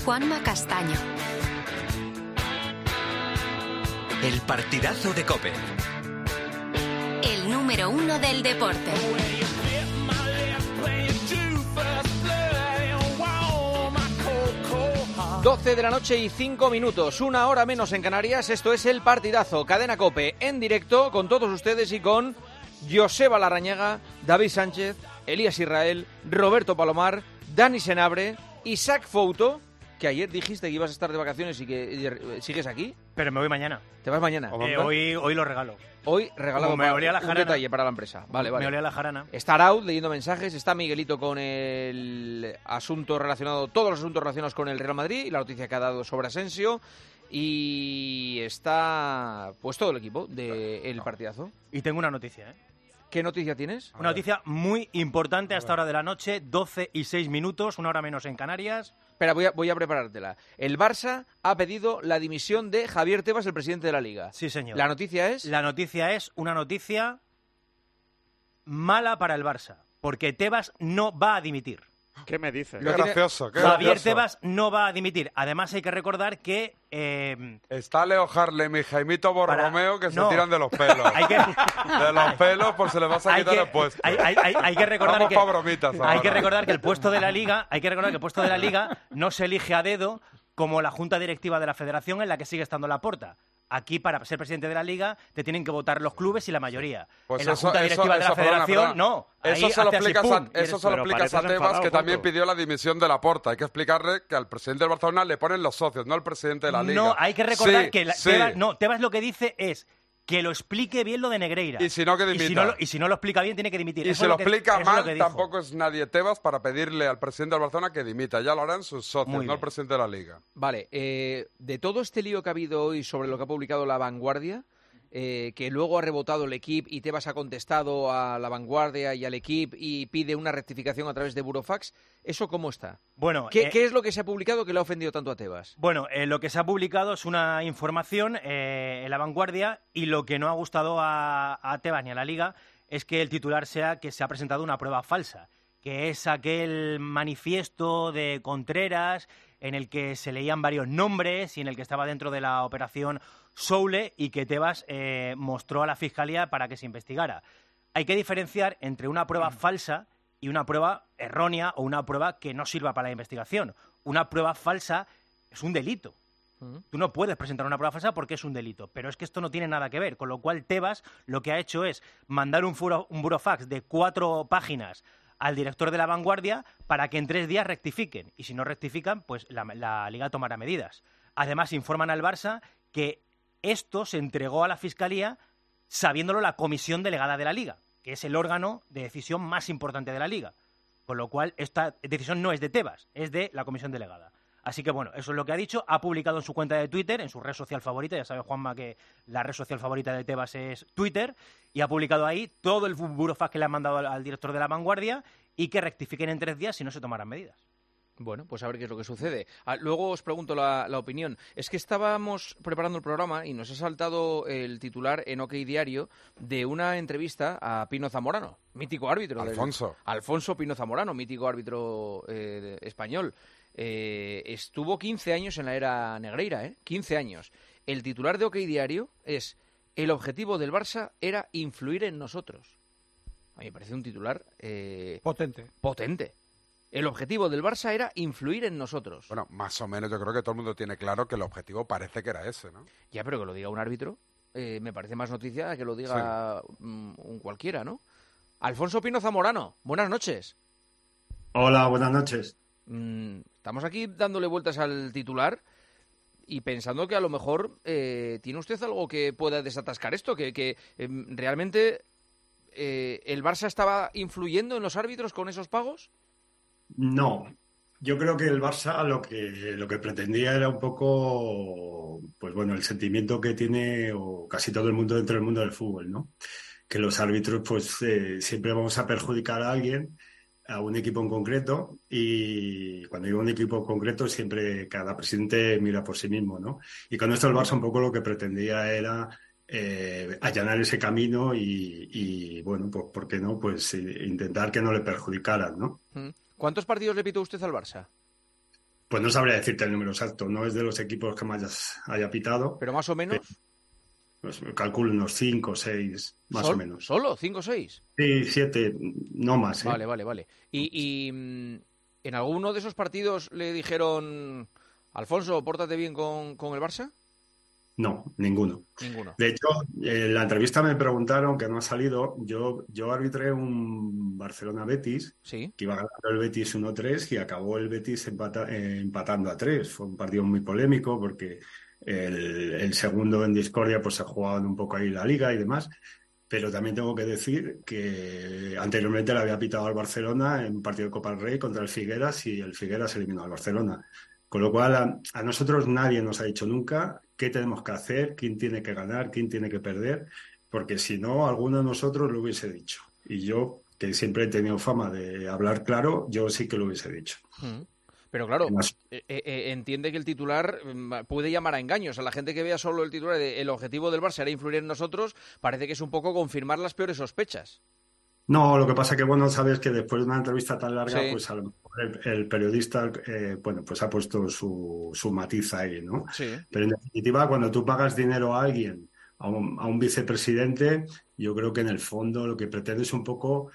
Juanma Castaño. El partidazo de COPE. El número 1 del deporte. 12 de la noche y 5 minutos, una hora menos en Canarias. Esto es El Partidazo, Cadena COPE, en directo con todos ustedes y con Joseba Larrañaga, David Sánchez, Elías Israel, Roberto Palomar, Dani Senabre, Isaac Fouto, que ayer dijiste que ibas a estar de vacaciones y que sigues aquí. Pero me voy mañana. ¿Te vas mañana? Hoy lo regalo. Hoy regalado Como me olía la un jarana. detalle para la empresa. Vale. Me olía la jarana. Está Arauz leyendo mensajes, está Miguelito con el asunto relacionado, todos los asuntos relacionados con el Real Madrid y la noticia que ha dado sobre Asensio. Y está pues todo el equipo del Partidazo. Y tengo una noticia, ¿eh? ¿Qué noticia tienes? Una noticia muy importante a esta hora de la noche, 12 y 6 minutos, una hora menos en Canarias. Espera, voy a preparártela. El Barça ha pedido la dimisión de Javier Tebas, el presidente de la Liga. Sí, señor. ¿La noticia es? La noticia es una noticia mala para el Barça, porque Tebas no va a dimitir. ¿Qué me dices? Qué gracioso, qué Javier gracioso. Tebas no va a dimitir. Además, hay que recordar que... Está Leo Harlem y Jaimito Borromeo que se No. tiran de los pelos. hay que... De los pelos por si le vas a Hay quitar que- el puesto. hay que recordar Vamos que pa' bromitas hay ahora. que recordar que el puesto de la Liga, no se elige a dedo como la junta directiva de la Federación en la que sigue estando Laporta. Aquí, para ser presidente de la Liga, te tienen que votar los clubes y la mayoría. Pues en la junta directiva de la perdona, Federación, perdona. no. Ahí Eso se lo hace así, explicas, pum, y eso se lo Pero explicas a pareces Tebas, enfadado, que también Fouto. pidió la dimisión de Laporta. Hay que explicarle que al presidente del Barcelona le ponen los socios, no al presidente de la Liga. No, hay que recordar Sí, que sí. Tebas lo que dice es que lo explique bien lo de Negreira. Y si no, que dimita. Y si no lo explica bien, tiene que dimitir. Y Eso si es lo que- explica eso es lo mal, que dijo. tampoco es nadie Tebas para pedirle al presidente del Barcelona que dimita. Ya lo harán sus socios, Muy no el bien. presidente de la Liga. Vale, de todo este lío que ha habido hoy sobre lo que ha publicado La Vanguardia, que luego ha rebotado el equipo y Tebas ha contestado a La Vanguardia y al equipo y pide una rectificación a través de Burofax, ¿eso cómo está? Bueno, ¿Qué es lo que se ha publicado que le ha ofendido tanto a Tebas? Bueno, lo que se ha publicado es una información en La Vanguardia y lo que no ha gustado a Tebas ni a la Liga es que el titular sea que se ha presentado una prueba falsa, que es aquel manifiesto de Contreras en el que se leían varios nombres y en el que estaba dentro de la operación Soule y que Tebas mostró a la Fiscalía para que se investigara. Hay que diferenciar entre una prueba falsa y una prueba errónea o una prueba que no sirva para la investigación. Una prueba falsa es un delito. Tú no puedes presentar una prueba falsa porque es un delito, pero es que esto no tiene nada que ver, con lo cual Tebas lo que ha hecho es mandar un burofax de 4 páginas al director de La Vanguardia para que en 3 días rectifiquen, y si no rectifican, pues la Liga tomará medidas. Además, informan al Barça que esto se entregó a la Fiscalía sabiéndolo la comisión delegada de la Liga, que es el órgano de decisión más importante de la Liga. Con lo cual, esta decisión no es de Tebas, es de la comisión delegada. Así que, bueno, eso es lo que ha dicho. Ha publicado en su cuenta de Twitter, en su red social favorita, ya sabe Juanma que la red social favorita de Tebas es Twitter, y ha publicado ahí todo el burofax que le han mandado al director de La Vanguardia y que rectifiquen en 3 días si no se tomarán medidas. Bueno, pues a ver qué es lo que sucede. Luego os pregunto la opinión. Es que estábamos preparando el programa y nos ha saltado el titular en OK Diario de una entrevista a Pino Zamorano, mítico árbitro. Alfonso Pino Zamorano, mítico árbitro español. Estuvo 15 años en la era Negreira, 15 años. El titular de OK Diario es: el objetivo del Barça era influir en nosotros. A mí me parece un titular potente. El objetivo del Barça era influir en nosotros. Bueno, más o menos yo creo que todo el mundo tiene claro que el objetivo parece que era ese, ¿no? Ya, pero que lo diga un árbitro me parece más noticia que lo diga un cualquiera, ¿no? Alfonso Pino Zamorano, buenas noches. Hola, buenas noches. Estamos aquí dándole vueltas al titular y pensando que a lo mejor tiene usted algo que pueda desatascar esto, que realmente el Barça estaba influyendo en los árbitros con esos pagos. No, yo creo que el Barça lo que pretendía era un poco, pues bueno, el sentimiento que tiene o casi todo el mundo dentro del mundo del fútbol, ¿no? Que los árbitros pues siempre vamos a perjudicar a alguien, a un equipo en concreto, y cuando digo un equipo en concreto siempre cada presidente mira por sí mismo, ¿no? Y con esto el Barça un poco lo que pretendía era allanar ese camino y bueno, pues ¿por qué no? Pues intentar que no le perjudicaran, ¿no? ¿Cuántos partidos le pitó usted al Barça? Pues no sabría decirte el número exacto, no es de los equipos que más haya pitado. Pero más o menos. Pues calculo unos 5 o 6, más o menos. ¿Solo? ¿5 o 6? Sí, 7, no más. Vale. ¿Y en alguno de esos partidos le dijeron, Alfonso, pórtate bien con el Barça? No, ninguno. De hecho, en la entrevista me preguntaron, que no ha salido, yo arbitré un Barcelona-Betis, ¿Sí? que iba ganando el Betis 1-3 y acabó el Betis empatando a 3. Fue un partido muy polémico porque el segundo en discordia pues se jugaban un poco ahí la liga y demás. Pero también tengo que decir que anteriormente le había pitado al Barcelona en un partido de Copa del Rey contra el Figueras y el Figueras eliminó al Barcelona. Con lo cual, a nosotros nadie nos ha dicho nunca qué tenemos que hacer, quién tiene que ganar, quién tiene que perder, porque si no, alguno de nosotros lo hubiese dicho. Y yo, que siempre he tenido fama de hablar claro, yo sí que lo hubiese dicho. Pero claro, entiende que el titular puede llamar a engaños. A la gente que vea solo el titular de el objetivo del Barça era influir en nosotros, parece que es un poco confirmar las peores sospechas. No, lo que pasa que, bueno, sabes que después de una entrevista tan larga, sí, pues a lo mejor el periodista, bueno, pues ha puesto su matiz ahí, ¿no? Sí. Pero en definitiva, cuando tú pagas dinero a alguien, a un vicepresidente, yo creo que en el fondo lo que pretende es un poco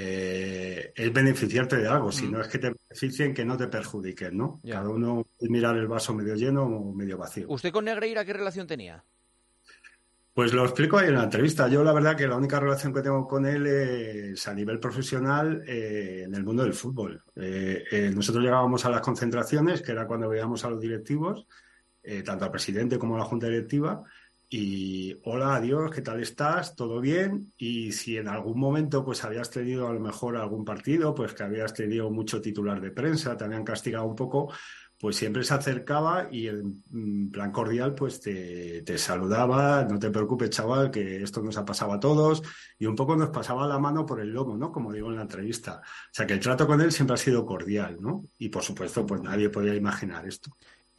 es beneficiarte de algo, si no es que te beneficien, que no te perjudiquen, ¿no? Ya. Cada uno puede mirar el vaso medio lleno o medio vacío. ¿Usted con Negreira qué relación tenía? Pues lo explico ahí en la entrevista. Yo la verdad que la única relación que tengo con él es a nivel profesional en el mundo del fútbol. Nosotros llegábamos a las concentraciones, que era cuando veíamos a los directivos, tanto al presidente como a la junta directiva, y hola, adiós, ¿qué tal estás? ¿Todo bien? Y si en algún momento pues habías tenido a lo mejor algún partido, pues que habías tenido mucho titular de prensa, te habían castigado un poco, pues siempre se acercaba y en plan cordial pues te saludaba, no te preocupes chaval, que esto nos ha pasado a todos, y un poco nos pasaba la mano por el lomo, ¿no? Como digo en la entrevista. O sea que el trato con él siempre ha sido cordial, ¿no? Y por supuesto pues nadie podía imaginar esto.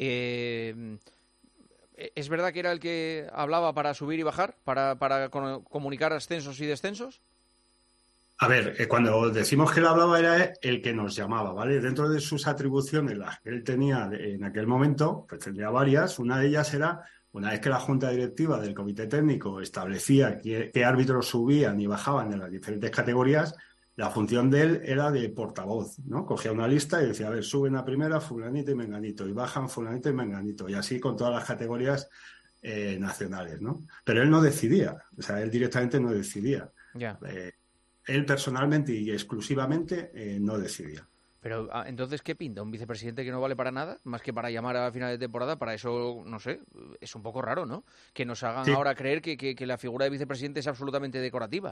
¿Es verdad que era el que hablaba para subir y bajar, para comunicar ascensos y descensos? A ver, cuando decimos que él hablaba era el que nos llamaba, ¿vale? Dentro de sus atribuciones, las que él tenía en aquel momento, pues tendría varias. Una de ellas era, una vez que la junta directiva del comité técnico establecía qué árbitros subían y bajaban en las diferentes categorías, la función de él era de portavoz, ¿no? Cogía una lista y decía, a ver, suben a primera fulanito y menganito, y bajan fulanito y menganito, y así con todas las categorías nacionales, ¿no? Pero él no decidía, o sea, él directamente no decidía. Ya. Él personalmente y exclusivamente no decidía. Pero entonces, ¿qué pinta? ¿Un vicepresidente que no vale para nada? Más que para llamar a final de temporada, para eso, no sé, es un poco raro, ¿no? Que nos hagan ahora creer que la figura de vicepresidente es absolutamente decorativa.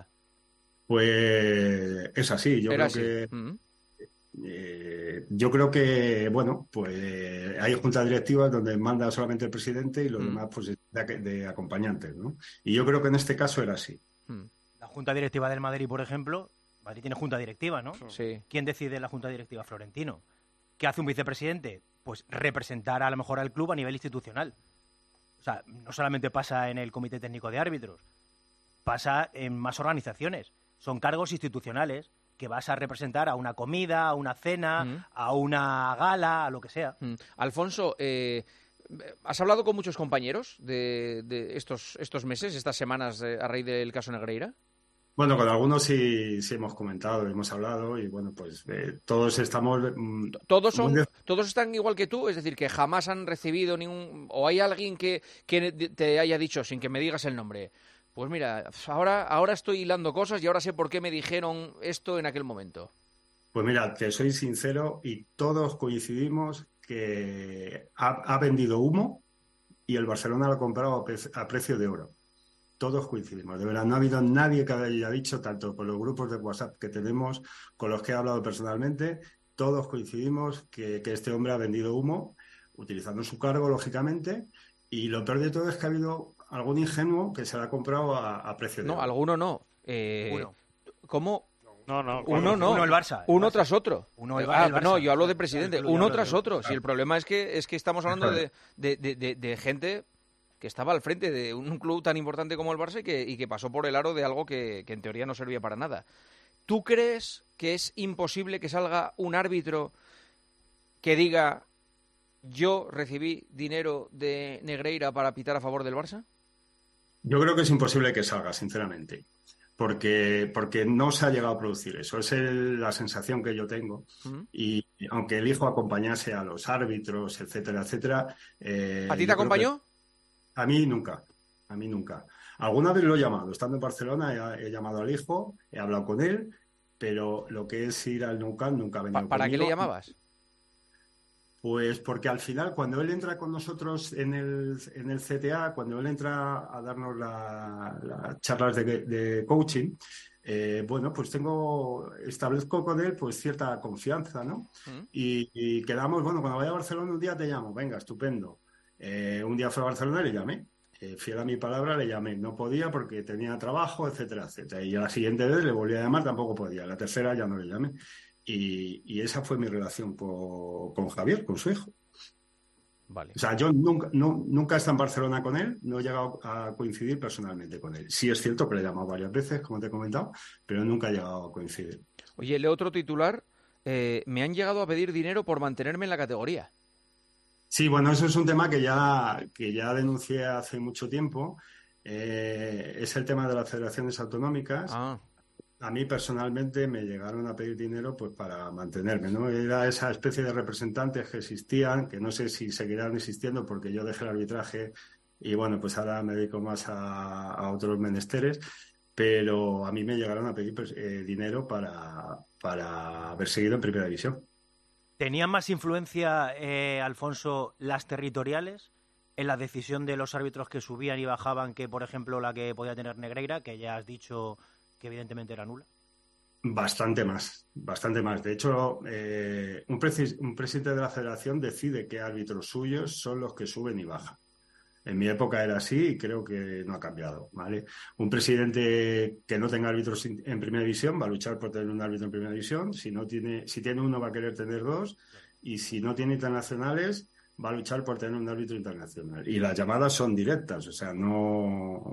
Pues es así, yo creo que, bueno, pues hay juntas directivas donde manda solamente el presidente y los demás pues de acompañantes, ¿no? Y yo creo que en este caso era así. La junta directiva del Madrid, por ejemplo, Madrid tiene junta directiva, ¿no? Sí. ¿Quién decide la junta directiva? Florentino. ¿Qué hace un vicepresidente? Pues representar a lo mejor al club a nivel institucional. O sea, no solamente pasa en el comité técnico de árbitros, pasa en más organizaciones. Son cargos institucionales que vas a representar a una comida, a una cena, a una gala, a lo que sea. Alfonso, ¿has hablado con muchos compañeros de estos meses, estas semanas a raíz del caso Negreira? Bueno, con algunos sí hemos comentado, hemos hablado y bueno, pues todos estamos... ¿Todos están igual que tú? Es decir, que jamás han recibido ningún... ¿O hay alguien que te haya dicho, sin que me digas el nombre, pues mira, ahora estoy hilando cosas y ahora sé por qué me dijeron esto en aquel momento? Pues mira, te soy sincero y todos coincidimos que ha vendido humo y el Barcelona lo ha comprado a precio de oro. Todos coincidimos, de verdad, no ha habido nadie que haya dicho, tanto con los grupos de WhatsApp que tenemos, con los que he hablado personalmente, todos coincidimos que este hombre ha vendido humo, utilizando su cargo, lógicamente, y lo peor de todo es que ha habido algún ingenuo que se lo ha comprado a precio de oro. No, alguno no. Uno. ¿Cómo? No. Uno el Barça. Uno tras otro. Uno el Barça. No, yo hablo de presidente. Uno tras otro. Claro. Si el problema es que estamos hablando de gente que estaba al frente de un club tan importante como el Barça y que pasó por el aro de algo que en teoría no servía para nada. ¿Tú crees que es imposible que salga un árbitro que diga ¿yo recibí dinero de Negreira para pitar a favor del Barça? Yo creo que es imposible que salga, sinceramente, porque no se ha llegado a producir eso. Es la sensación que yo tengo. Y aunque el hijo acompañase a los árbitros, etcétera, etcétera... ¿A ti te acompañó? A mí nunca. Alguna vez lo he llamado. Estando en Barcelona he llamado al hijo, he hablado con él, pero lo que es ir al Nou Camp nunca ha venido ¿Para conmigo. qué le llamabas? Pues porque al final, cuando él entra con nosotros en el CTA, cuando él entra a darnos las charlas de coaching, bueno, pues establezco con él pues cierta confianza, ¿no? Y quedamos, bueno, cuando vaya a Barcelona un día te llamo, venga, estupendo. Un día fue a Barcelona y le llamé. Fiel a mi palabra, le llamé. No podía porque tenía trabajo, etcétera, etcétera. Y a la siguiente vez le volví a llamar, tampoco podía. La tercera ya no le llamé. Y esa fue mi relación con Javier, con su hijo. Vale. O sea, yo nunca he estado en Barcelona con él, no he llegado a coincidir personalmente con él. Sí es cierto que le he llamado varias veces, como te he comentado, pero nunca he llegado a coincidir. Oye, leo otro titular. Me han llegado a pedir dinero por mantenerme en la categoría. Sí, bueno, eso es un tema que ya denuncié hace mucho tiempo. Es el tema de las federaciones autonómicas. A mí personalmente me llegaron a pedir dinero pues para mantenerme, ¿no? Era esa especie de representantes que existían, que no sé si seguirán existiendo porque yo dejé el arbitraje y bueno, pues ahora me dedico más a otros menesteres, pero a mí me llegaron a pedir dinero para haber seguido en Primera División. ¿Tenían más influencia, Alfonso, las territoriales en la decisión de los árbitros que subían y bajaban que, por ejemplo, la que podía tener Negreira, que ya has dicho que evidentemente era nula? Bastante más. De hecho, un presidente de la federación decide qué árbitros suyos son los que suben y bajan. En mi época era así y creo que no ha cambiado, ¿vale? Un presidente que no tenga árbitros en Primera División va a luchar por tener un árbitro en Primera División. Si tiene uno va a querer tener dos y si no tiene internacionales va a luchar por tener un árbitro internacional. Y las llamadas son directas, o sea, no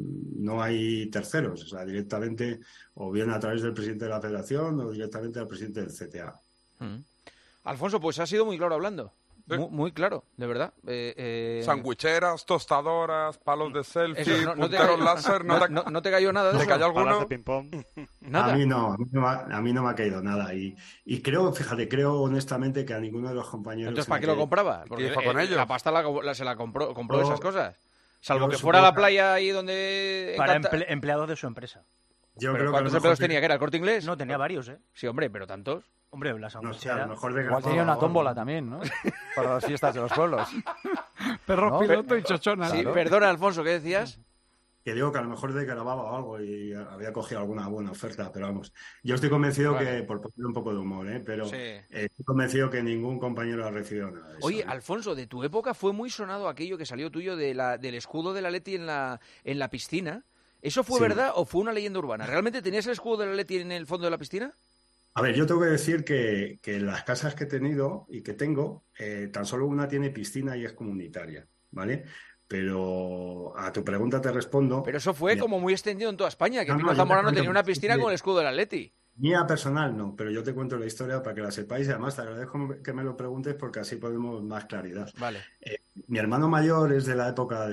hay terceros, o sea, directamente o bien a través del presidente de la federación o directamente al presidente del CTA. Alfonso, pues ha sido muy claro hablando. Sí. Muy claro, de verdad. Sandwicheras, tostadoras, palos de selfie, Eso, punteros láser... ¿No te cayó nada de eso? ¿Te cayó Palas alguno? de ping-pong. Nada. A mí no me ha caído nada. Y creo honestamente que a ninguno de los compañeros... Entonces, ¿para qué lo compraba? Porque hizo con ellos? la pasta se la compró Yo- esas cosas. Salvo yo que fuera a la supongo- playa ahí donde... Para encanta- empleados de su empresa. Yo ¿Pero creo que a lo cuántos mejor empleados tenía? ¿Que era el Corte Inglés? No, tenía varios, ¿eh? Sí, hombre, pero tantos. Hombre, la No sé, a sandwichera... lo mejor Igual tenía una tómbola también, ¿no? Para las fiestas de los pueblos. Perros No, piloto y chochona. Sí, Claro. perdona, Alfonso, ¿qué decías? Que digo que a lo mejor de grababa o algo y había cogido alguna buena oferta, pero vamos. Yo estoy convencido Bueno. que, por poner un poco de humor, pero Sí. estoy convencido que ningún compañero ha recibido nada de eso. Oye, Alfonso, de tu época fue muy sonado aquello que salió tuyo del escudo del Atleti en la piscina. ¿Eso fue Sí. verdad o fue una leyenda urbana? ¿Realmente tenías el escudo del Atleti en el fondo de la piscina? A ver, yo tengo que decir que las casas que he tenido y que tengo, tan solo una tiene piscina y es comunitaria, ¿vale? Pero a tu pregunta te respondo. Pero eso fue Mira, como muy extendido en toda España, que No, Pino yo te Zamorano cuento, tenía una piscina sí. con el escudo del Atleti. mía personal no, pero yo te cuento la historia para que la sepáis y además te agradezco que me lo preguntes porque así podemos más claridad. Vale. Mi hermano mayor es de la época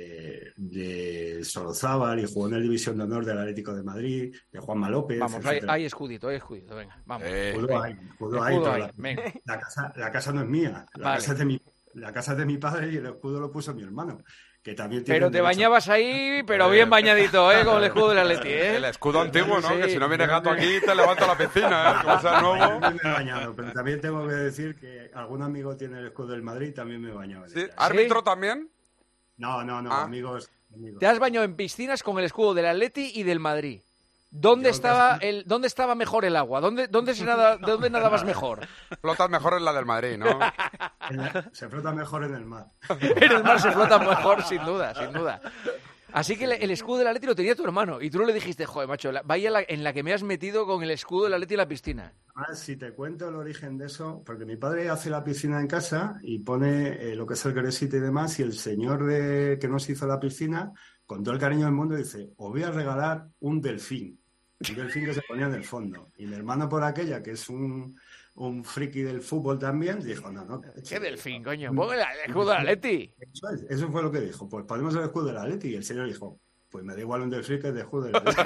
de Sorozábal y jugó en la División de Honor del Atlético de Madrid, de Juanma López. Vamos, etcétera. hay escudito, venga, vamos. Escudo hay, Escudo pero hay, venga. la casa no es mía, Vale. la casa es de mi padre y el escudo lo puso mi hermano, que también tiene Pero el te derecho. bañabas ahí, pero bien bañadito, con el escudo del Atleti, El escudo antiguo, ¿no? Sí. Que si no viene gato aquí te levanta la piscina, ¿eh? Como sea nuevo. También me he bañado, pero también tengo que decir que algún amigo tiene el escudo del Madrid y también me he bañado. en ¿Sí? ella. ¿Árbitro también? No, Ah. amigos. Te has bañado en piscinas con el escudo del Atleti y del Madrid. ¿Dónde Yo estaba mejor el agua? ¿Dónde nadabas mejor? Flotas mejor en la del Madrid, ¿no? Se frota mejor en el mar. En el mar se flota mejor, sin duda, sin duda. Así que el escudo del Atleti lo tenía tu hermano y tú no le dijiste, joder, macho, vaya en la que me has metido con el escudo del Atleti en la piscina. Además, si te cuento el origen de eso, porque mi padre hace la piscina en casa y pone lo que es el gresito y demás, y el señor que nos hizo la piscina, con todo el cariño del mundo, dice, os voy a regalar un delfín. Un delfín que se ponía en el fondo. Y mi hermano por aquella, que es un friki del fútbol también, dijo, no. ¿Qué delfín, coño? Ponle el escudo del Atleti. Eso fue lo que dijo. Pues ponemos el escudo del Atleti. Y el señor dijo, pues me da igual un delfín que el escudo del Atleti.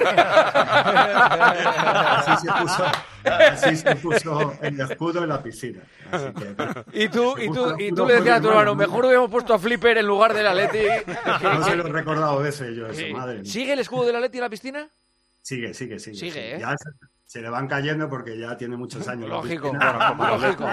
Así se puso el escudo en la piscina. Así que, Y tú le decías a tu hermano, mejor hubiéramos puesto a Flipper en lugar del Atleti. no se lo he recordado a veces yo eso, madre mía. ¿Sigue el escudo del Atleti en la piscina? Sigue, ¿eh? Ya se le van cayendo porque ya tiene muchos años. Lógico, lógico.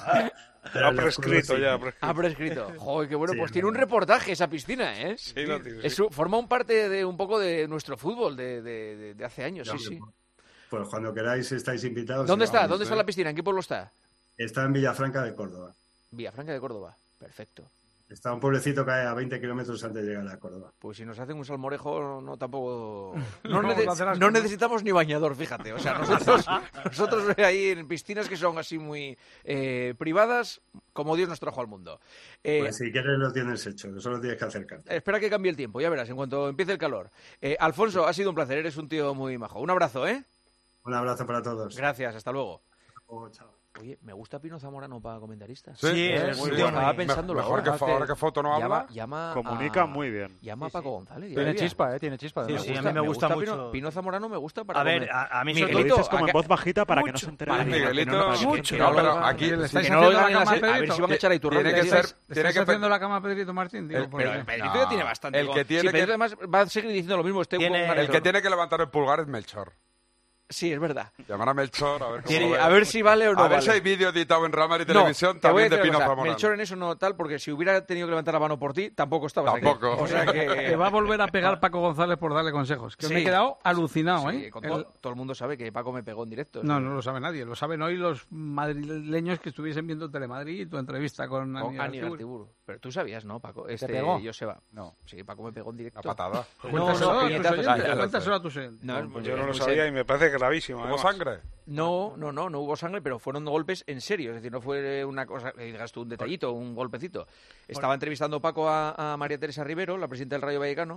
Ha prescrito ya. Ha prescrito. Joder, qué bueno. Sí, pues tiene un reportaje esa piscina, ¿eh? Sí, lo tiene. Forma un parte de un poco de nuestro fútbol de hace años, sí. Pues cuando queráis estáis invitados. ¿Dónde está? Vamos, ¿Dónde está la piscina? ¿En qué pueblo está? Está en Villafranca de Córdoba. Villafranca de Córdoba. Perfecto. Está un pueblecito que hay a 20 kilómetros antes de llegar a Córdoba. Pues si nos hacen un salmorejo, no tampoco... No necesitamos ni bañador, fíjate. O sea, nosotros ahí en piscinas que son así muy privadas, como Dios nos trajo al mundo. Pues si quieres lo tienes hecho, solo tienes que acercarte. Espera que cambie el tiempo, ya verás, en cuanto empiece el calor. Alfonso, ha sido un placer, eres un tío muy majo. Un abrazo, ¿eh? Un abrazo para todos. Gracias, hasta luego. Chao. Oye, me gusta Pino Zamorano para comentarista. Sí, es muy un bueno. Estaba pensándolo Mejor ahora. que foto no habla. Comunica muy bien. Llama a Paco González. Tiene chispa, tiene chispa. Sí, a mí me gusta mucho. Pino Zamorano me gusta para A ver, a mí Lo dices como en voz bajita para que no se entere Para nadie. Miguelito, mucho. no, pero aquí Le estáis que no lo haciendo la digan cama a a ver si Pedrito. van a echar a Iturralde. Tiene que ser... ¿Estás haciendo la cama a Pedrito Martín? Digo, Pero El Pedrito No. ya tiene bastante. El que tiene Sí, que- Pedrito además va a seguir diciendo lo mismo. El que tiene que levantar el pulgar es Melchor. Sí, es verdad. Llamar a Melchor a ver cómo lo ve. A ver si vale o no A ver vale. si hay vídeo editado en Ramar y No, Televisión te voy a también de decir Pino una cosa, Zamorano. Melchor en eso no tal, porque si hubiera tenido que levantar la mano por ti, tampoco estabas Tampoco. aquí. O sea Te que... va a volver a pegar Paco González por darle consejos. Que Sí. me he quedado alucinado, Sí, ¿eh? con todo el mundo sabe que Paco me pegó en directo. No lo sabe nadie. Lo saben hoy los madrileños que estuviesen viendo Telemadrid y tu entrevista con Con Aníbal Aníbal Tibur. Tibur. Pero tú sabías, ¿no, Paco? pegó? Joseba. No. Sí, Paco me pegó en directo. Una patada. Cuéntaselo a tus puñetazos. oyentes, cuéntaselo a tus oyentes. No, Pues yo no muy lo serio. sabía y me parece gravísimo. ¿Hubo además. sangre? No hubo sangre, pero fueron golpes en serio. Es decir, no fue una cosa que digas tú un detallito, un golpecito. Estaba entrevistando Paco a María Teresa Rivero, la presidenta del Rayo Vallecano,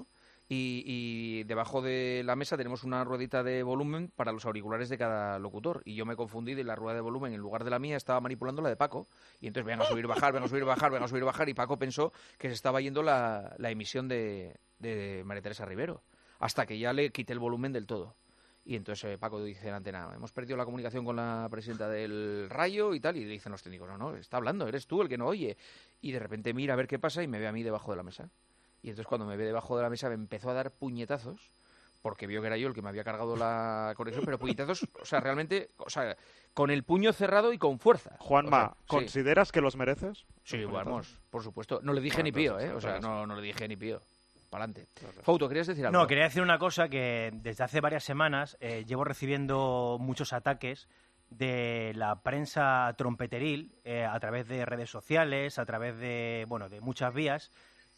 y debajo de la mesa tenemos una ruedita de volumen para los auriculares de cada locutor. Y yo me confundí de la rueda de volumen, en lugar de la mía estaba manipulando la de Paco. Y entonces venga a subir, bajar, venga a subir, bajar, venga a subir, bajar. Y Paco pensó que se estaba yendo la emisión de María Teresa Rivero. Hasta que ya le quité el volumen del todo. Y entonces Paco dice en la antena, hemos perdido la comunicación con la presidenta del Rayo y tal, y le dicen los técnicos, no, está hablando, eres tú el que no oye. Y de repente mira a ver qué pasa y me ve a mí debajo de la mesa. Y entonces cuando me ve debajo de la mesa me empezó a dar puñetazos, porque vio que era yo el que me había cargado la conexión, pero puñetazos, o sea, realmente, o sea, con el puño cerrado y con fuerza. Juanma, O sea, sí. ¿consideras que los mereces? Sí, vamos, por supuesto. No le dije ni pío, ¿eh? O sea, no le dije ni pío. Para adelante. Fauto, ¿querías decir algo? No, quería decir una cosa que desde hace varias semanas llevo recibiendo muchos ataques de la prensa trompeteril a través de redes sociales, a través de muchas vías,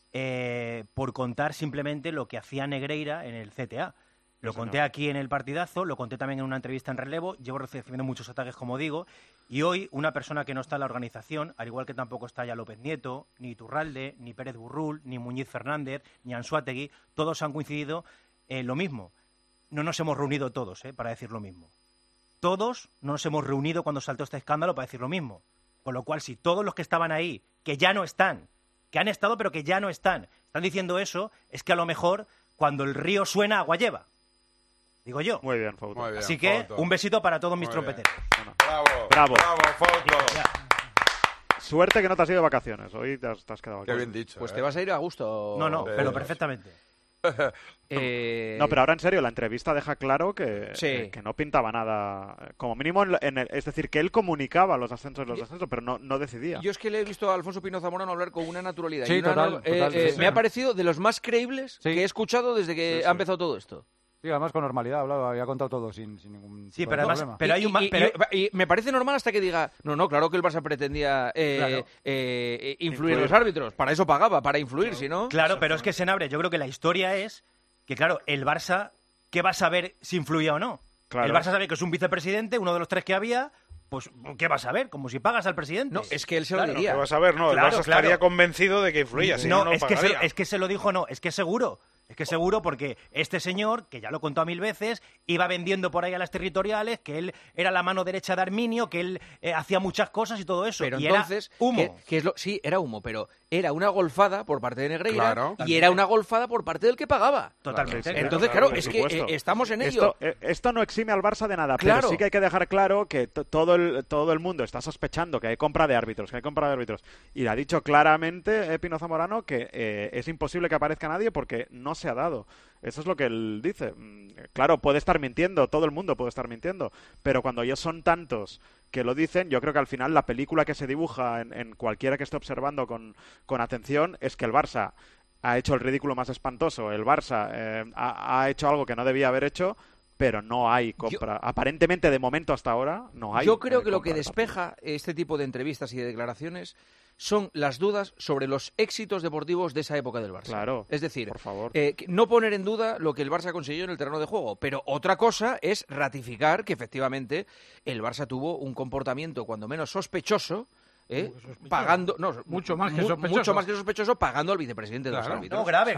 por contar simplemente lo que hacía Negreira en el CTA. Lo conté aquí en el partidazo, lo conté también en una entrevista en Relevo, llevo recibiendo muchos ataques, como digo, y hoy una persona que no está en la organización, al igual que tampoco está ya López Nieto, ni Iturralde, ni Pérez Burrul, ni Muñiz Fernández, ni Anzuategui, todos han coincidido en lo mismo. No nos hemos reunido todos para decir lo mismo. Todos no nos hemos reunido cuando saltó este escándalo para decir lo mismo. Con lo cual, si todos los que estaban ahí, que ya no están, que han estado pero que ya no están diciendo eso, es que a lo mejor cuando el río suena, agua lleva. Digo yo. Muy bien, Fauto. Muy bien, Así que Fauto. un besito para todos mis Muy trompeteros. Bravo, Bravo. Fauto. Suerte que no te has ido de vacaciones. Hoy te has quedado Qué aquí. bien dicho. Pues te vas a ir a gusto. No, pero perfectamente. No, pero ahora en serio, la entrevista deja claro que, Sí. que no pintaba nada. Como mínimo, es decir, que él comunicaba los ascensos y los descensos, pero no decidía. Yo es que le he visto a Alfonso Pino Zamorano hablar con una naturalidad. Sí, y una total, sí. me ha parecido de los más creíbles Sí. que he escuchado desde que ha empezado todo esto. Sí, además con normalidad, hablaba, había contado todo sin ningún Sí, tipo pero de además, problema. pero hay un ma- Y- pero- y me parece normal hasta que diga, no, claro que el Barça pretendía influir en los árbitros. Para eso pagaba, para influir, si no... Claro, pero es que Senabre, yo creo que la historia es que, claro, el Barça, ¿qué va a saber si influía o no? Claro. El Barça sabe que es un vicepresidente, uno de los tres que había, pues, ¿qué va a saber? Como si pagas al presidente. No, es que él se lo Claro. diría. ¿Qué vas a ver? No, Claro, el Barça claro. estaría convencido de que influía. Si no, es que pagaría. se lo dijo, no, es que seguro. Es que seguro porque este señor, que ya lo contó 1000 veces, iba vendiendo por ahí a las territoriales, que él era la mano derecha de Arminio, que él hacía muchas cosas y todo eso. Pero y entonces, era humo. sí, era humo, pero era una golfada por parte de Negreira Claro. y era una golfada por parte del que pagaba. Totalmente. Entonces, Claro, claro, por es supuesto. que estamos en ello. Esto no exime al Barça de nada, Claro. pero sí que hay que dejar claro que todo el mundo está sospechando que hay compra de árbitros, y ha dicho claramente Pino Zamorano que es imposible que aparezca nadie porque no se ha dado. Eso es lo que él dice. Claro, puede estar mintiendo, todo el mundo puede estar mintiendo, pero cuando ellos son tantos que lo dicen, yo creo que al final la película que se dibuja en cualquiera que esté observando con atención es que el Barça ha hecho el ridículo más espantoso, el Barça ha hecho algo que no debía haber hecho, pero no hay compra. Aparentemente, de momento hasta ahora, no hay. Yo creo que lo compra que de despeja este tipo de entrevistas y de declaraciones son las dudas sobre los éxitos deportivos de esa época del Barça. Claro, es decir, por favor. No poner en duda lo que el Barça consiguió en el terreno de juego, pero otra cosa es ratificar que efectivamente el Barça tuvo un comportamiento cuando menos sospechoso, pagando Mucho más que sospechoso. pagando al vicepresidente de los árbitros. No, grave,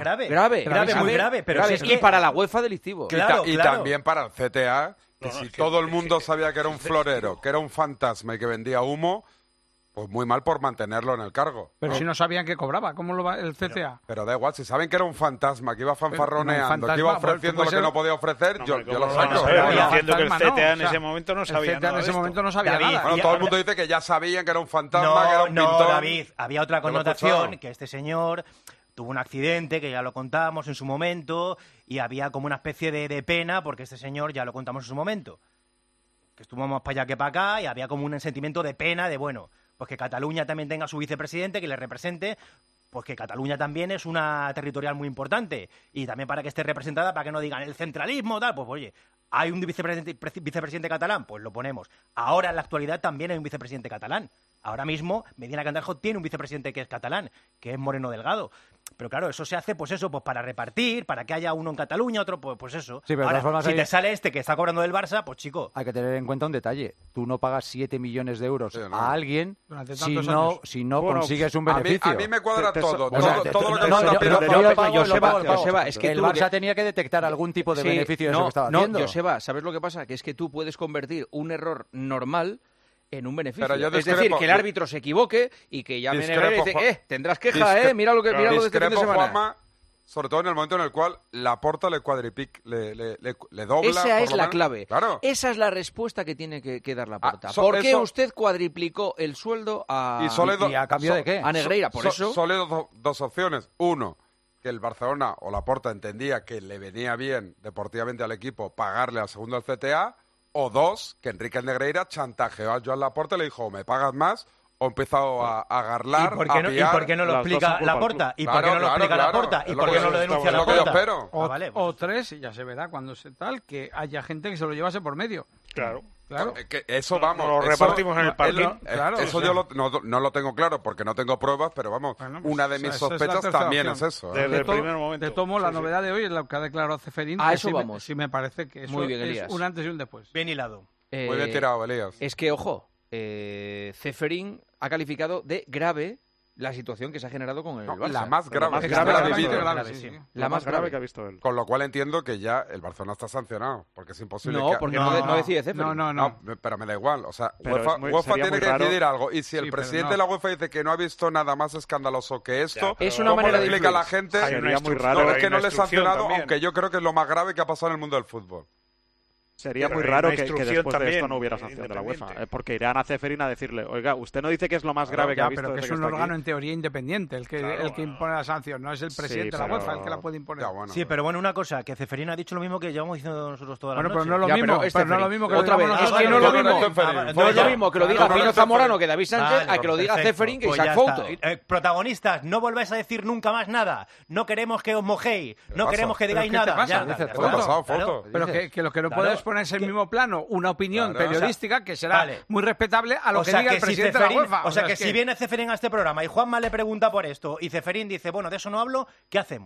muy grave, pero si es y que para la UEFA delictivo. Claro, y claro. también para el CTA, que si todo el mundo sabía que era un florero, que era un fantasma y que vendía humo, pues muy mal por mantenerlo en el cargo. Pero si no sabían que cobraba, ¿cómo lo va el CTA? Pero da igual, si saben que era un fantasma, que iba fanfarroneando, fantasma, que iba ofreciendo pues lo que no podía ofrecer, yo lo saco. Diciendo que el fantasma, CTA en o sea, ese momento no sabía El CTA nada en ese de momento esto. no sabía David, nada. Bueno, todo el mundo dice que ya sabían que era un fantasma, que era un pintón. David, había otra Yo lo he connotación, escuchado. que este señor tuvo un accidente, que ya lo contamos en su momento, y había como una especie de pena, porque este señor, ya lo contamos en su momento, que estuvo más para allá que para acá, y había como un sentimiento de pena, de bueno, pues que Cataluña también tenga su vicepresidente, que le represente, pues que Cataluña también es una territorial muy importante, y también para que esté representada, para que no digan el centralismo, tal, pues oye, hay un vicepresidente catalán, pues lo ponemos. Ahora, en la actualidad, también hay un vicepresidente catalán. Ahora mismo, Medina Candajo tiene un vicepresidente que es catalán, que es Moreno Delgado. Pero claro, eso se hace, pues eso, pues para repartir, para que haya uno en Cataluña, otro, pues eso. Sí, pero de ahora, todas formas si hay- te sale este que está cobrando del Barça, pues chico. Hay que tener en cuenta un detalle. Tú no pagas 7 millones de euros Sí, no. a alguien Durante si tantos no, años. si no Bueno, consigues un A mí, beneficio. a mí me cuadra Te- todo. te- O sea, Todo lo que no, cuesta yo- Pino yo- Zamorano. yo pago, Joseba, es que el tú Barça que- tenía que detectar algún tipo de Sí, beneficio de eso que estaba haciendo. Joseba, ¿sabes lo que pasa? Que es que tú puedes convertir un error normal en un beneficio. Pero yo Es decir, discrepo. que el árbitro se equivoque y que llame Discrepo, Negreira y dice, Juan- tendrás queja, Discre- mira lo de este fin de Discrepo, semana. Juanma, sobre todo en el momento en el cual Laporta le cuadripic, le dobla. Esa por es lo la menos. clave. Claro. Esa es la respuesta que tiene que dar Laporta. so- ¿Por qué eso- usted cuadriplicó el sueldo a, Y solo hay ¿Y a cambio de qué? a Negreira? Por eso... Solo hay dos opciones. Uno, que el Barcelona o Laporta entendía que le venía bien deportivamente al equipo pagarle al segundo del CTA. O dos, que Enrique Negreira chantajeó a Joan Laporta y le dijo, o me pagas más o empezó a garlar, ¿Y por qué a no, pillar. lo Las dos son explica culpa Laporta? del ¿Y club. por qué no lo Claro, explica claro, Laporta? claro. ¿Y Es por lo qué que no lo yo- denuncia es lo que yo Laporta? espero. O, Ah, vale, o tres, y ya se verá cuando se tal, que haya gente que se lo llevase por medio. Claro. Claro. Que eso No, vamos. lo eso- repartimos en el parking. Claro, eso o sea. yo no lo tengo claro porque no tengo pruebas, pero vamos, Bueno, pues una de mis esa es la sospechas tercera también opción. es eso. Desde De el primer momento. De tomo, la Sí, sí. novedad de hoy es lo que ha declarado Ceferín. A que eso sí vamos. Sí me parece que eso Muy bien, es Elías. un antes y un después. Bien hilado. Muy bien tirado, Elías. Es que, ojo, Ceferín ha calificado de grave la situación que se ha generado con el No, Barça. la más grave, más que grave se ha la vivido. grave, Grave, sí. sí. La más grave. que ha visto él. Con lo cual entiendo que ya el Barcelona está sancionado, porque es imposible No, que... porque No, no decide Ceferín. No. Pero me da igual, o sea, Pero UEFA, es muy- UEFA sería tiene muy que raro. decidir algo, y si el Sí, pero presidente no. de la UEFA dice que no ha visto nada más escandaloso que esto, Ya, Es pero- una ¿cómo manera le de explica a la influir. gente? Hay una Sería muy instrucción, raro. No, es hay que una no le he instrucción sancionado, también. aunque yo creo que es lo más grave que ha pasado en el mundo del fútbol. Sería Pero muy hay raro una que instrucción después de también, esto no hubiera sanción de la UEFA. independiente. Porque irán a Ceferín a decirle, oiga, usted no dice que es lo más grave que Ya, ha visto pero que desde es un está aquí. órgano en teoría independiente el que, Claro, el que impone la sanción, no es el Sí, presidente de la pero- UEFA el que la puede imponer. Ya, bueno. Sí, pero bueno, una cosa, que Ceferín ha dicho lo mismo que llevamos diciendo nosotros todas las Bueno, pero noches. no es lo Ya, mismo, pero es pero no es lo Ceferín. mismo que lo Otra vez, digamos es que nosotros. no es lo no, mismo. Ceferín. No es lo mismo que lo diga No, no, Pino no, Zamorano que David Sánchez Vale, a que lo diga perfecto. Ceferín que Pues Isaac ya Fouto. está. Protagonistas, no volváis a decir nunca más nada. No queremos que os mojéis. No pasa? queremos que ¿Pero digáis qué te nada. pasa? Ya, Dice ya, ¿Qué Fouto. ha pasado, claro. Foto? Pero que lo que no Claro. puedes poner es en el mismo plano una opinión Claro. periodística que será Vale. muy respetable a lo O que sea diga el que si presidente de la Ceferín, UEFA. o sea que es si viene Ceferín a este programa y Juanma le pregunta por esto y Ceferín dice, bueno, de eso no hablo, ¿qué hacemos?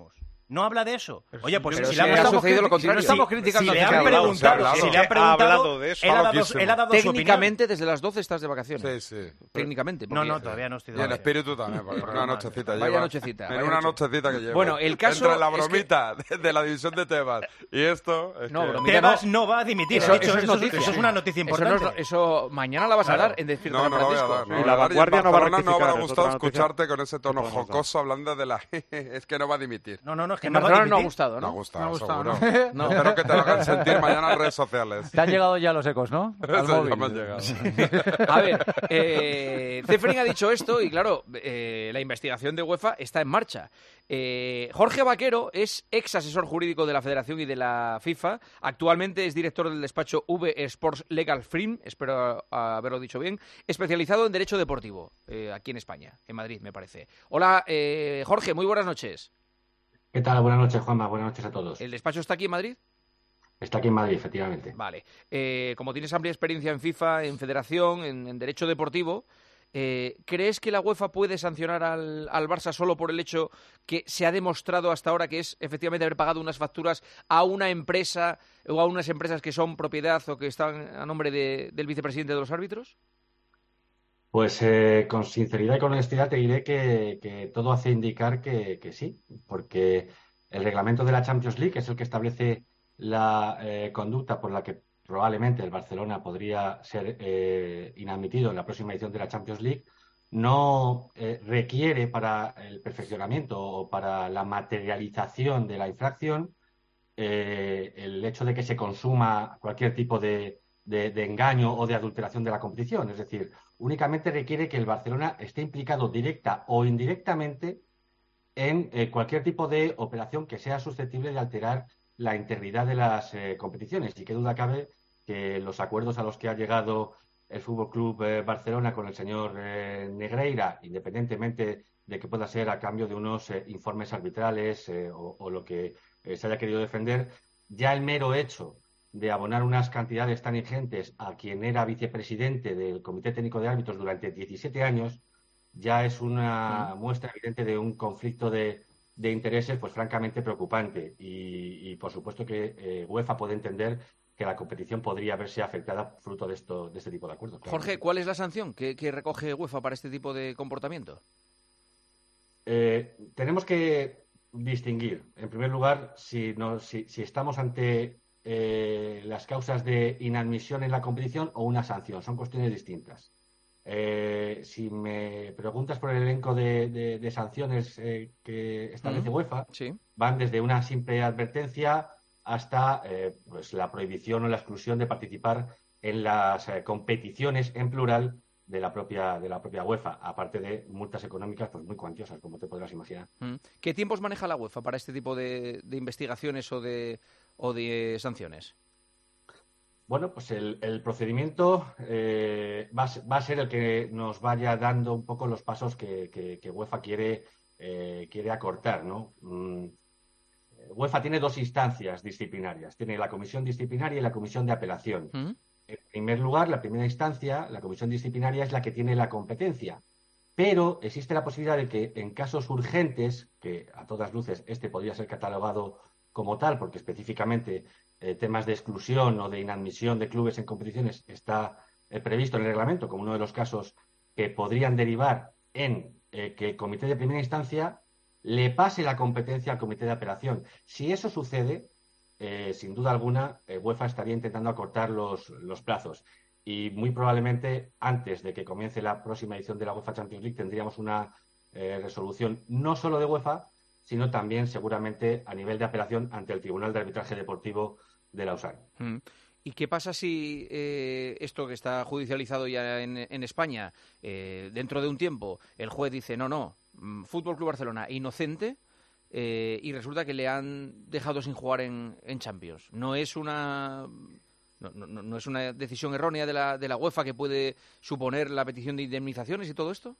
No habla de eso. Oye, pues Pero si si le ha han sucedido lo si contrario. no estamos criticando si a le han Tecatito. preguntado, si le han Ha preguntado, hablado de eso. él ha dado su opinión. Técnicamente, desde las 12 estás de vacaciones. Sí, sí. Técnicamente. No, porque- todavía no estoy Y de en vacaciones. espíritu también, porque una nochecita Vaya lleva. nochecita, En vaya una noche. nochecita que lleva. Bueno, el caso Entre la es que- bromita de la división de Tebas y esto... es No, que- bromita Tebas no va a dimitir. Eso, he dicho, eso es noticia. eso es una noticia Eso, importante. eso mañana la vas a Claro. dar en decir No, no lo voy a dar. Y no lo voy la a dar. Vanguardia en no va a Barcelona no habrá rectificar, es gustado otra noticia escucharte con ese tono que podemos dar. jocoso hablando de la... es que no va a dimitir. No, es que En no va a Barcelona no ha dimitir. gustado, No ha ¿no? gustado, No ha gustado, seguro. ¿no? Espero que te lo hagan sentir mañana en redes sociales. Te han llegado ya los ecos, ¿no? Al Eso ya móvil. me han llegado. A ver, Ceferin ha dicho esto y claro, la investigación de UEFA está en marcha. Jorge Vaquero es ex asesor jurídico de la Federación y de la FIFA. Actualmente es director del despacho V Sports Legal Firm, espero haberlo dicho bien, especializado en derecho deportivo, aquí en España, en Madrid, me parece. Hola, Jorge, muy buenas noches. ¿Qué tal? Buenas noches, Juanma. Buenas noches a todos. ¿El despacho está aquí en Madrid? Está aquí en Madrid, efectivamente. Vale. Como tienes amplia experiencia en FIFA, en federación, en derecho deportivo, ¿crees que la UEFA puede sancionar al Barça solo por el hecho que se ha demostrado hasta ahora que es efectivamente haber pagado unas facturas a una empresa o a unas empresas que son propiedad o que están a nombre del vicepresidente de los árbitros? Pues con sinceridad y con honestidad te diré que todo hace indicar que sí, porque el reglamento de la Champions League, que es el que establece la conducta por la que probablemente el Barcelona podría ser inadmitido en la próxima edición de la Champions League, no requiere para el perfeccionamiento o para la materialización de la infracción el hecho de que se consuma cualquier tipo de engaño o de adulteración de la competición. Es decir, únicamente requiere que el Barcelona esté implicado directa o indirectamente en cualquier tipo de operación que sea susceptible de alterar la integridad de las competiciones. Y qué duda cabe que los acuerdos a los que ha llegado el Fútbol Club Barcelona con el señor Negreira, independientemente de que pueda ser a cambio de unos informes arbitrales o lo que se haya querido defender, ya el mero hecho de abonar unas cantidades tan ingentes a quien era vicepresidente del Comité Técnico de Árbitros durante 17 años, ya es una muestra evidente de un conflicto de intereses, pues francamente preocupante. Y por supuesto que UEFA puede entender que la competición podría verse afectada fruto de este tipo de acuerdos. Claro. Jorge, ¿cuál es la sanción que recoge UEFA para este tipo de comportamiento? Tenemos que distinguir, en primer lugar, si estamos ante las causas de inadmisión en la competición o una sanción. Son cuestiones distintas. Si me preguntas por el elenco de sanciones que establece UEFA, sí, van desde una simple advertencia hasta pues la prohibición o la exclusión de participar en las competiciones en plural de la propia UEFA, aparte de multas económicas pues muy cuantiosas, como te podrás imaginar. ¿Qué tiempos maneja la UEFA para este tipo de investigaciones o de sanciones? Bueno, pues el procedimiento va a ser el que nos vaya dando un poco los pasos que UEFA quiere acortar, ¿no? UEFA tiene dos instancias disciplinarias. Tiene la comisión disciplinaria y la comisión de apelación. En primer lugar, la primera instancia, la comisión disciplinaria, es la que tiene la competencia. Pero existe la posibilidad de que en casos urgentes, que a todas luces este podría ser catalogado como tal, porque específicamente temas de exclusión o de inadmisión de clubes en competiciones está previsto en el reglamento como uno de los casos que podrían derivar en que el comité de primera instancia le pase la competencia al comité de apelación. Si eso sucede, sin duda alguna, UEFA estaría intentando acortar los plazos. Y muy probablemente, antes de que comience la próxima edición de la UEFA Champions League, tendríamos una resolución no solo de UEFA, sino también seguramente a nivel de apelación ante el Tribunal de Arbitraje Deportivo de Lausana. ¿Y qué pasa si esto que está judicializado ya en España, dentro de un tiempo, el juez dice, no, Fútbol Club Barcelona inocente, y resulta que le han dejado sin jugar en Champions? ¿No es una decisión errónea de la UEFA que puede suponer la petición de indemnizaciones y todo esto?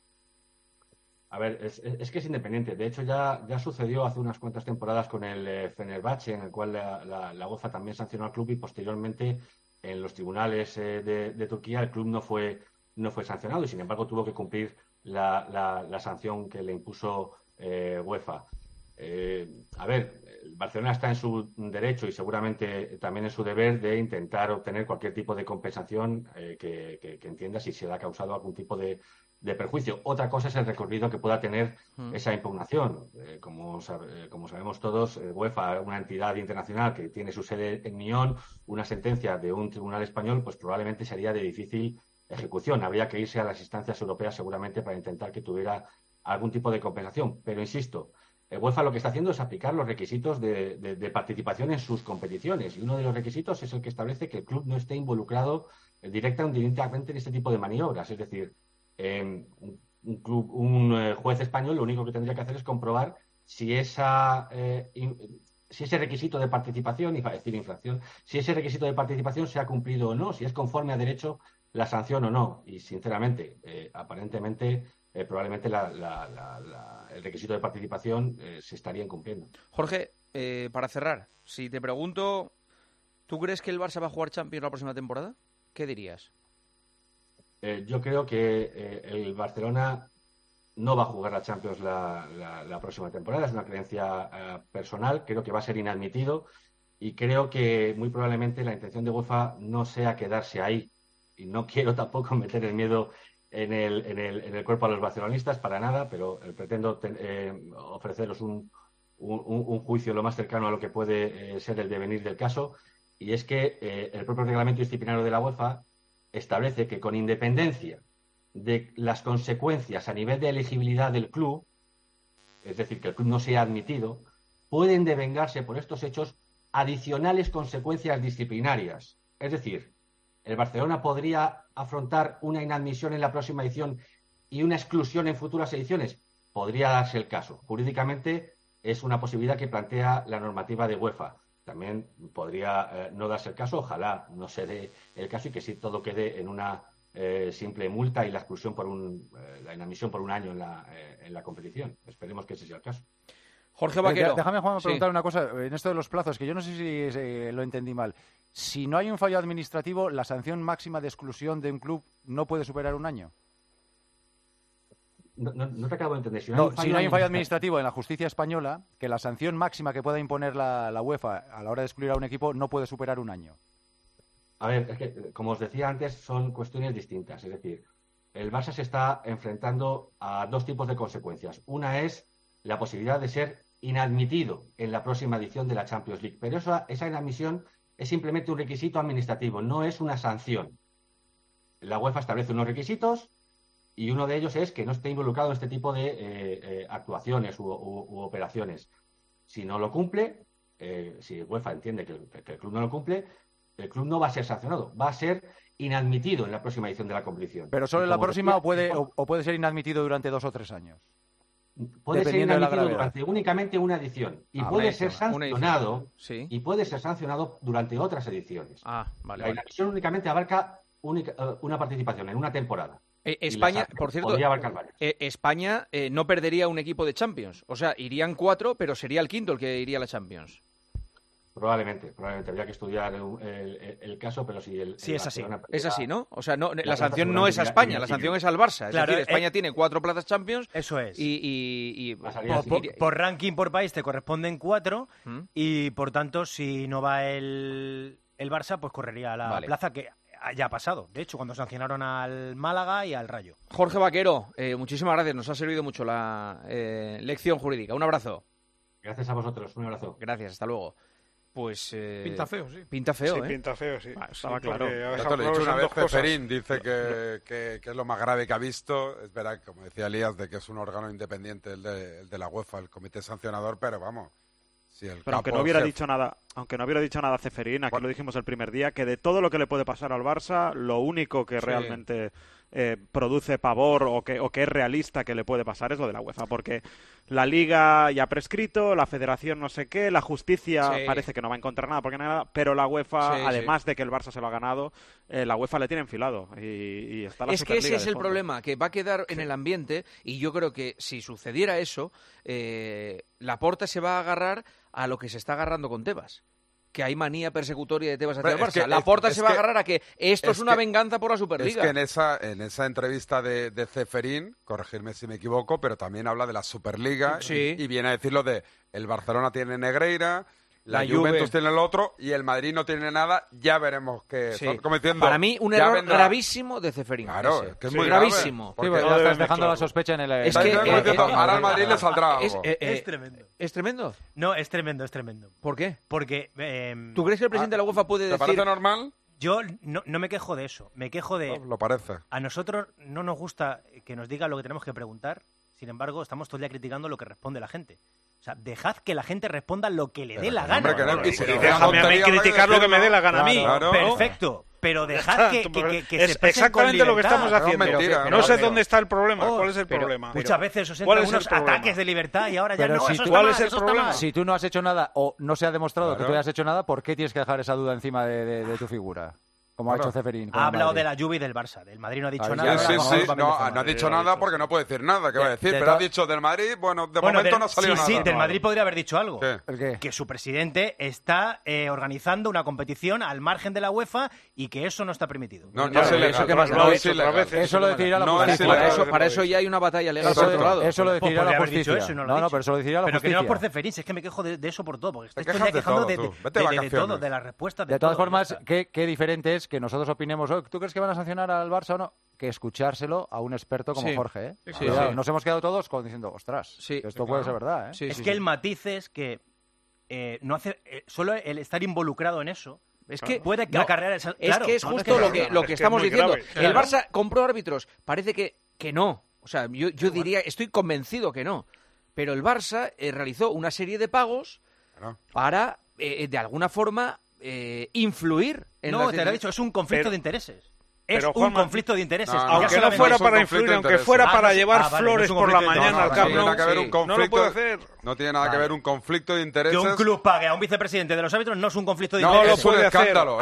A ver, es que es independiente. De hecho, ya sucedió hace unas cuantas temporadas con el Fenerbahce, en el cual la UEFA también sancionó al club y posteriormente en los tribunales de Turquía el club no fue sancionado y sin embargo tuvo que cumplir la sanción que le impuso UEFA. A ver, el Barcelona está en su derecho y seguramente también en su deber de intentar obtener cualquier tipo de compensación que entienda si se le ha causado algún tipo de perjuicio. Otra cosa es el recorrido que pueda tener esa impugnación. Como sabemos todos, UEFA, una entidad internacional que tiene su sede en Lyon, una sentencia de un tribunal español, pues probablemente sería de difícil ejecución. Habría que irse a las instancias europeas seguramente para intentar que tuviera algún tipo de compensación. Pero insisto, UEFA lo que está haciendo es aplicar los requisitos de participación en sus competiciones, y uno de los requisitos es el que establece que el club no esté involucrado directa o indirectamente en este tipo de maniobras. Es decir, un juez español lo único que tendría que hacer es comprobar si ese requisito de participación, iba a decir infracción, si ese requisito de participación se ha cumplido o no, si es conforme a derecho la sanción o no. Y sinceramente, aparentemente, probablemente el requisito de participación se estaría incumpliendo. Jorge, para cerrar, si te pregunto, ¿tú crees que el Barça va a jugar Champions la próxima temporada? ¿Qué dirías? Yo creo que el Barcelona no va a jugar la Champions la próxima temporada. Es una creencia personal. Creo que va a ser inadmitido y creo que muy probablemente la intención de UEFA no sea quedarse ahí. Y no quiero tampoco meter el miedo en el cuerpo a los barcelonistas para nada, pero pretendo ofreceros un juicio lo más cercano a lo que puede ser el devenir del caso, y es que el propio reglamento disciplinario de la UEFA establece que, con independencia de las consecuencias a nivel de elegibilidad del club, es decir, que el club no sea admitido, pueden devengarse por estos hechos adicionales consecuencias disciplinarias. Es decir, el Barcelona podría afrontar una inadmisión en la próxima edición y una exclusión en futuras ediciones. Podría darse el caso. Jurídicamente es una posibilidad que plantea la normativa de UEFA. También podría no darse el caso, ojalá no se dé el caso y que sí todo quede en una simple multa y la exclusión la inadmisión por un año en la competición. Esperemos que ese sea el caso. Jorge Vaquero. Déjame, Juan, preguntar una cosa en esto de los plazos, que yo no sé si lo entendí mal. Si no hay un fallo administrativo, ¿la sanción máxima de exclusión de un club no puede superar un año? No te acabo de entender. Si no hay un fallo administrativo en la justicia española, que la sanción máxima que pueda imponer la UEFA a la hora de excluir a un equipo no puede superar un año. A ver, es que, como os decía antes, son cuestiones distintas. Es decir, el Barça se está enfrentando a dos tipos de consecuencias. Una es la posibilidad de ser inadmitido en la próxima edición de la Champions League. Pero esa inadmisión es simplemente un requisito administrativo, no es una sanción. La UEFA establece unos requisitos y uno de ellos es que no esté involucrado en este tipo de actuaciones u operaciones. Si no lo cumple, si UEFA entiende que el club no lo cumple, el club no va a ser sancionado, va a ser inadmitido en la próxima edición de la competición. ¿Pero solo en la próxima o puede ser inadmitido durante 2 o 3 años? Puede ser inadmitido durante únicamente una edición y puede ser sancionado durante otras ediciones. Vale. La inadmisión únicamente abarca una participación en una temporada. España, por cierto, España no perdería un equipo de Champions. O sea, irían 4, pero sería el quinto el que iría a la Champions. Probablemente. Habría que estudiar el caso, pero si el es así. Es así, ¿no? O sea, la sanción no es a España, la sanción es al Barça. Claro, es decir, España tiene 4 plazas Champions. Eso es. Y por ranking por país te corresponden 4 y, por tanto, si no va el Barça, pues correría a la plaza que ya ha pasado. De hecho, cuando sancionaron al Málaga y al Rayo. Jorge Vaquero, muchísimas gracias. Nos ha servido mucho la lección jurídica. Un abrazo. Gracias a vosotros. Un abrazo. Gracias. Hasta luego. Pues pinta feo, sí. Pinta feo, sí, pinta feo, sí. Estaba claro. Ya te lo he dicho una vez, Ceferín dice que es lo más grave que ha visto. Es verdad, como decía Elías, de que es un órgano independiente el de la UEFA, el comité sancionador, pero vamos. Si el pero aunque no hubiera dicho nada Ceferín, aquí lo dijimos el primer día, que de todo lo que le puede pasar al Barça, lo único que realmente produce pavor o que es realista que le puede pasar es lo de la UEFA, porque la Liga ya ha prescrito, la Federación no sé qué, la Justicia parece que no va a encontrar nada, porque nada, pero la UEFA, además de que el Barça se lo ha ganado, la UEFA le tiene enfilado y está la Es Superliga que ese es el fondo. problema, que va a quedar en el ambiente, y yo creo que si sucediera eso, Laporta se va a agarrar a lo que se está agarrando con Tebas. que hay manía persecutoria de Tebas hacia el Pero Barça. Laporta se va a agarrar a que esto es una venganza por la Superliga. Es que en esa entrevista de Ceferín, corregirme si me equivoco, pero también habla de la Superliga y viene a decir lo de el Barcelona tiene Negreira, la Juventus tiene el otro y el Madrid no tiene nada, ya veremos qué. Como diciendo, para mí, un error gravísimo de Ceferín. Claro, es que es muy gravísimo. Porque ya estás dejando la sospecha en el... Es que ahora al Madrid le saldrá algo. Es tremendo. ¿Es tremendo? No, es tremendo, es tremendo. ¿Por qué? Porque... ¿Tú crees que el presidente de la UEFA puede decir... ¿Te parece normal? Yo no me quejo de eso. Me quejo de... No, lo parece. A nosotros no nos gusta que nos digan lo que tenemos que preguntar. Sin embargo, estamos todo el día criticando lo que responde la gente. O sea, dejad que la gente responda lo que le dé la gana. Déjame a mí criticar lo que me dé la gana a mí. Claro. Perfecto. Pero dejad que es se exactamente lo que estamos haciendo. Mentira, no sé dónde está el problema. ¿Cuál es el problema? Muchas veces os entran unos ataques de libertad y ahora ya no. ¿Cuál es el problema? Si tú no has hecho nada o no se ha demostrado que tú hayas hecho nada, ¿por qué tienes que dejar esa duda encima de tu figura? Como ha hecho Ceferín. Ha hablado de la Juve y del Barça. Del Madrid no ha dicho nada. Sí. No ha dicho nada porque no puede decir nada. ¿Qué va a decir? Pero ha dicho del Madrid, de momento no ha salido nada. Sí, del Madrid podría haber dicho algo. ¿El qué? Que su presidente está organizando una competición al margen de la UEFA y que eso no está permitido. No es ilegal. Eso lo decidirá la justicia. Para eso ya hay una batalla legal. Eso lo decidirá la justicia. No, pero eso lo decidirá la justicia. Pero que no es por Ceferín, es que me quejo de eso por todo. Porque estoy quejando de todo, de las respuestas. De todas formas, qué diferente es que nosotros opinemos. ¿Tú crees que van a sancionar al Barça o no? Que escuchárselo a un experto como Jorge, ¿eh? Nos hemos quedado todos diciendo, ostras, esto puede ser verdad, ¿eh? Es que el matiz es que no hace solo el estar involucrado en eso es que puede acarrear esa... Es que es justo lo que estamos diciendo. El Barça compró árbitros. Parece que no. O sea, yo diría, estoy convencido que no. Pero el Barça realizó una serie de pagos para, de alguna forma... influir en No, te lo he dicho, es un conflicto de intereses. Es un conflicto de intereses. Aunque no fuera para influir, aunque fuera para llevar flores por la mañana al Camp Nou, no lo puede hacer. No tiene nada que ver un conflicto de intereses. Que un club pague a un vicepresidente de los árbitros no es un conflicto de intereses. No, es un escándalo.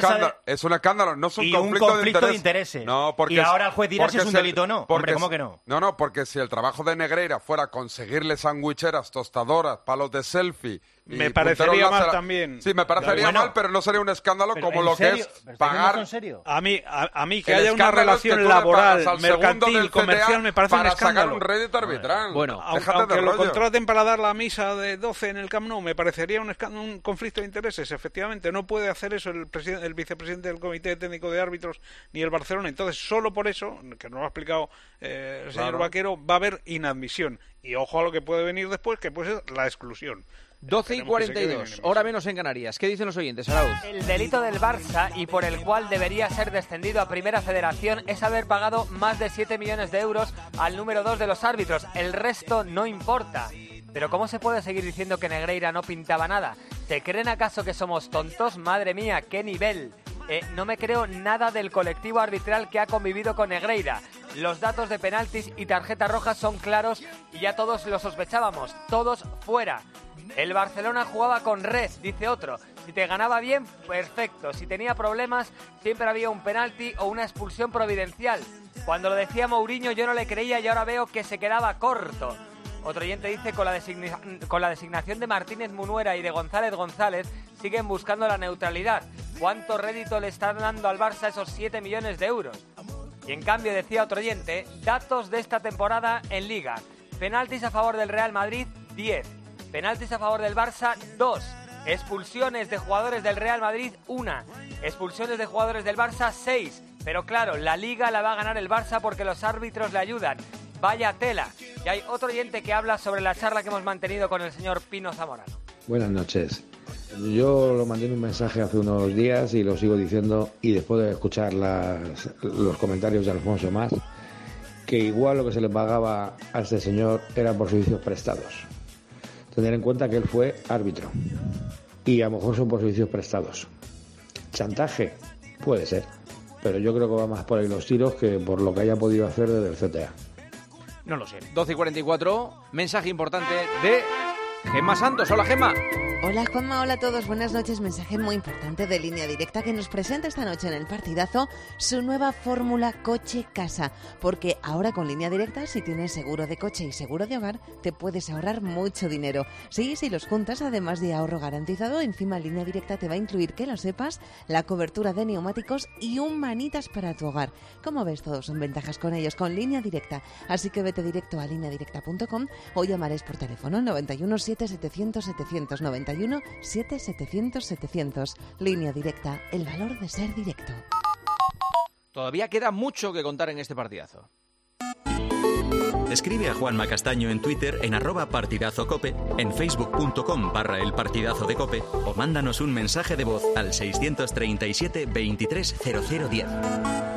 Es un escándalo. No es un conflicto de intereses. No, porque y ahora el juez dirá si es un delito o no. Hombre, ¿cómo que no? No, porque si el trabajo de Negreira fuera conseguirle sandwicheras, tostadoras, palos de selfie... Me parecería mal también. Sí, me parecería mal, pero no sería un escándalo como lo que es pagar... A mí que haya una relación laboral, mercantil, comercial, me parece un escándalo. Para sacar un rédito arbitral. Bueno, aunque lo contraten para dar la misa de 12 en el Camp Nou, me parecería un conflicto de intereses. Efectivamente, no puede hacer eso el vicepresidente del Comité Técnico de Árbitros ni el Barcelona. Entonces, solo por eso, que nos lo ha explicado el señor Vaquero, va a haber inadmisión. Y ojo a lo que puede venir después, que puede ser la exclusión. 12:42, hora menos en Canarias. ¿Qué dicen los oyentes, Arauz? El delito del Barça y por el cual debería ser descendido a Primera Federación es haber pagado más de 7 millones de euros al número 2 de los árbitros. El resto no importa. Pero ¿cómo se puede seguir diciendo que Negreira no pintaba nada? ¿Se creen acaso que somos tontos? Madre mía, qué nivel. No me creo nada del colectivo arbitral que ha convivido con Negreira. Los datos de penaltis y tarjetas rojas son claros y ya todos lo sospechábamos. Todos fuera. El Barcelona jugaba con res, dice otro. Si te ganaba bien, perfecto. Si tenía problemas, siempre había un penalti o una expulsión providencial. Cuando lo decía Mourinho yo no le creía y ahora veo que se quedaba corto. Otro oyente dice, con la designación de Martínez Munuera y de González González, siguen buscando la neutralidad. ¿Cuánto rédito le están dando al Barça esos 7 millones de euros? Y en cambio, decía otro oyente, datos de esta temporada en Liga. Penaltis a favor del Real Madrid, 10. Penaltis a favor del Barça, 2. Expulsiones de jugadores del Real Madrid, 1. Expulsiones de jugadores del Barça, 6. Pero claro, la Liga la va a ganar el Barça porque los árbitros le ayudan. Vaya tela. Y hay otro oyente que habla sobre la charla que hemos mantenido con el señor Pino Zamorano. Buenas noches. Yo lo mandé en un mensaje hace unos días y lo sigo diciendo, y después de escuchar los comentarios de Alfonso Mas, que igual lo que se le pagaba a este señor era por servicios prestados. Tener en cuenta que él fue árbitro y a lo mejor son por servicios prestados. Chantaje, puede ser, pero yo creo que va más por ahí los tiros que por lo que haya podido hacer desde el CTA. No lo sé. 12:44, mensaje importante de Gemma Santos. Hola, Gemma. Hola Juanma, hola a todos, buenas noches. Mensaje muy importante de Línea Directa que nos presenta esta noche en el partidazo su nueva fórmula coche-casa. Porque ahora con Línea Directa, si tienes seguro de coche y seguro de hogar, te puedes ahorrar mucho dinero. Sí, si los juntas, además de ahorro garantizado, encima Línea Directa te va a incluir, que lo sepas, la cobertura de neumáticos y un manitas para tu hogar. Como ves, todos son ventajas con ellos, con Línea Directa. Así que vete directo a lineadirecta.com o llamaréis por teléfono 91 7700 700 91 7700 700. Línea Directa, el valor de ser directo. Todavía queda mucho que contar en este partidazo. Escribe a Juanma Castaño en Twitter en @partidazocope, en facebook.com/elpartidazo de Cope o mándanos un mensaje de voz al 637 23 0010.